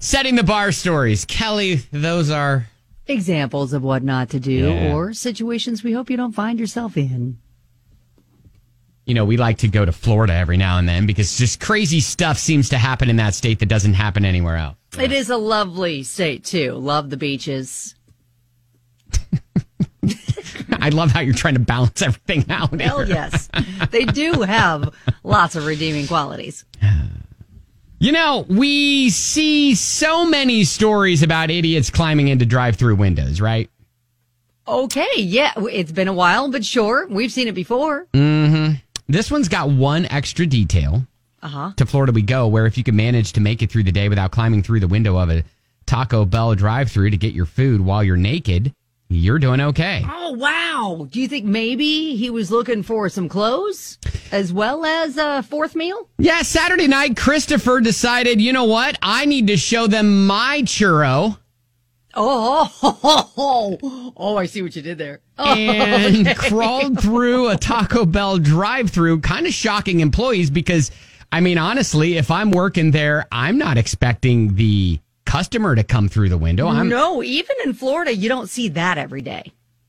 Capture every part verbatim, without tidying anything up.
Setting the bar stories. Kelly, those are examples of what not to do Yeah. or situations we hope you don't find yourself in. You know, we like to go to Florida every now and then because just crazy stuff seems to happen in that state that doesn't happen anywhere else. It is a lovely state, too. Love the beaches. I love how you're trying to balance everything out. Hell here. yes. They do have lots of redeeming qualities. You know, we see so many stories about idiots climbing into drive-through windows, right? Okay, yeah. It's been a while, but sure. We've seen it before. Mm-hmm. This one's got one extra detail. Uh-huh. To Florida we go, where if you can manage to make it through the day without climbing through the window of a Taco Bell drive-thru to get your food while you're naked, you're doing okay. Oh, wow. Do you think maybe he was looking for some clothes as well as a fourth meal? Yeah, Saturday night, Christopher decided, you know what? I need to show them my churro. Oh, oh, oh, oh, oh, I see what you did there. Oh, and okay. crawled through a Taco Bell drive-thru, kind of shocking employees because, I mean, honestly, if I'm working there, I'm not expecting the customer to come through the window. I'm, no, even in Florida, you don't see that every day.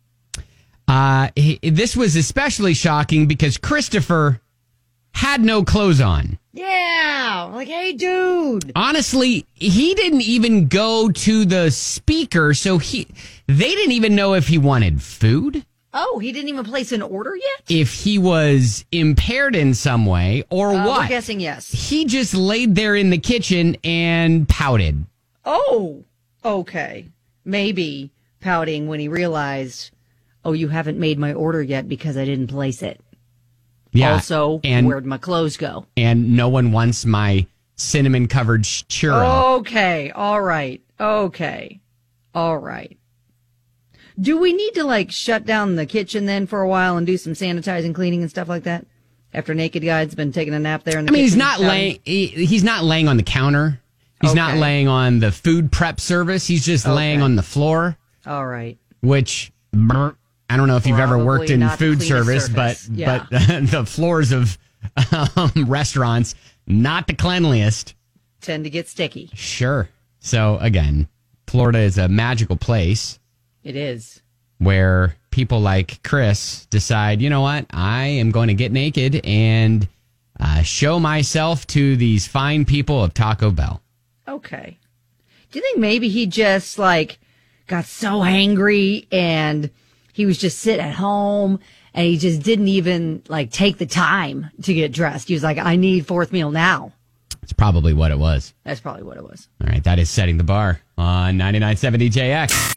Uh, he, this was especially shocking because Christopher had no clothes on. Yeah, like, hey, dude. Honestly, he didn't even go to the speaker, so he they didn't even know if he wanted food. Oh, he didn't even place an order yet? If he was impaired in some way, or Uh, what. we're guessing yes. He just laid there in the kitchen and pouted. Oh, okay. Maybe pouting when he realized, oh, you haven't made my order yet because I didn't place it. Yeah, Also, and, where'd my clothes go? And no one wants my cinnamon-covered churro. Okay, all right. Okay, all right. Do we need to, like, shut down the kitchen then for a while and do some sanitizing, cleaning, and stuff like that? After Naked Guy's been taking a nap there in the I mean, kitchen? he's not laying. He, he's not laying on the counter. He's Okay. not laying on the food prep service. He's just Okay. laying on the floor. All right. Which brr, I don't know if you've ever Probably worked in not the food cleanest service, surface. but Yeah. but the floors of um, restaurants not the cleanliest. Tend to get sticky. Sure. So again, Florida is a magical place It is. where people like Chris decide, you know what, I am going to get naked and uh, show myself to these fine people of Taco Bell. Okay. Do you think maybe he just, like, got so angry and he was just sitting at home and he just didn't even, like, take the time to get dressed? He was like, I need fourth meal now. It's probably what it was. That's probably what it was. All right, that is Setting the Bar on ninety-nine point seven D J X.